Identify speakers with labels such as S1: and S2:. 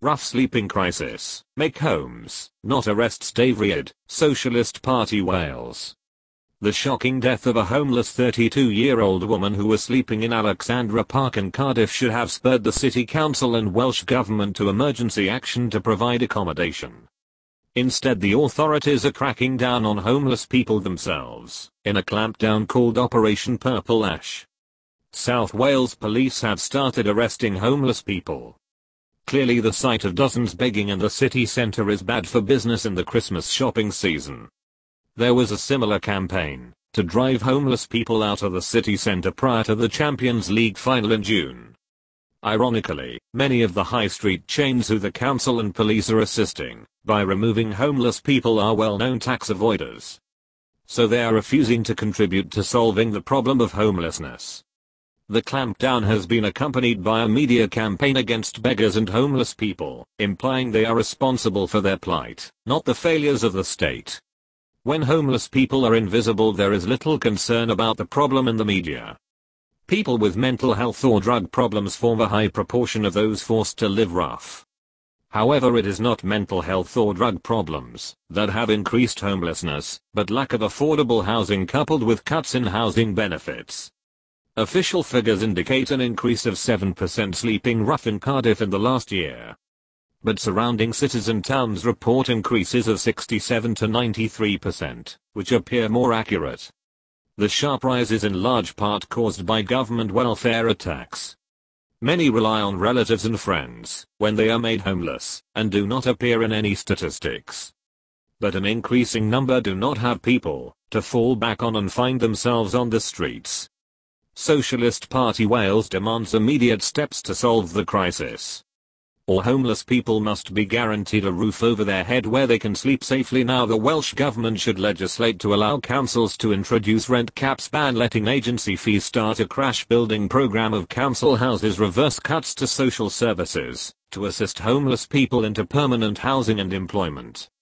S1: rough sleeping crisis, make homes, not arrests Dave Reid, Socialist Party Wales. The shocking death of a homeless 32-year-old woman who was sleeping in Alexandra Park in Cardiff should have spurred the City Council and Welsh Government to emergency action to provide accommodation. Instead, the authorities are cracking down on homeless people themselves, in a clampdown called Operation Purple Ash. South Wales police have started arresting homeless people. Clearly the sight of dozens begging in the city centre is bad for business in the Christmas shopping season. There was a similar campaign to drive homeless people out of the city centre prior to the Champions League final in June. Ironically, many of the high street chains who the council and police are assisting by removing homeless people are well-known tax avoiders. So they are refusing to contribute to solving the problem of homelessness. The clampdown has been accompanied by a media campaign against beggars and homeless people, implying they are responsible for their plight, not the failures of the state. When homeless people are invisible, there is little concern about the problem in the media. People with mental health or drug problems form a high proportion of those forced to live rough. However, it is not mental health or drug problems that have increased homelessness, but lack of affordable housing coupled with cuts in housing benefits. Official figures indicate an increase of 7% sleeping rough in Cardiff in the last year. But surrounding cities and towns report increases of 67 to 93%, which appear more accurate. The sharp rise is in large part caused by government welfare attacks. Many rely on relatives and friends when they are made homeless, and do not appear in any statistics. But an increasing number do not have people to fall back on and find themselves on the streets. Socialist Party Wales demands immediate steps to solve the crisis. All homeless people must be guaranteed a roof over their head where they can sleep safely. Now the Welsh Government should legislate to allow councils to introduce rent caps, ban letting agency fees, start a crash building program of council houses, reverse cuts to social services, to assist homeless people into permanent housing and employment.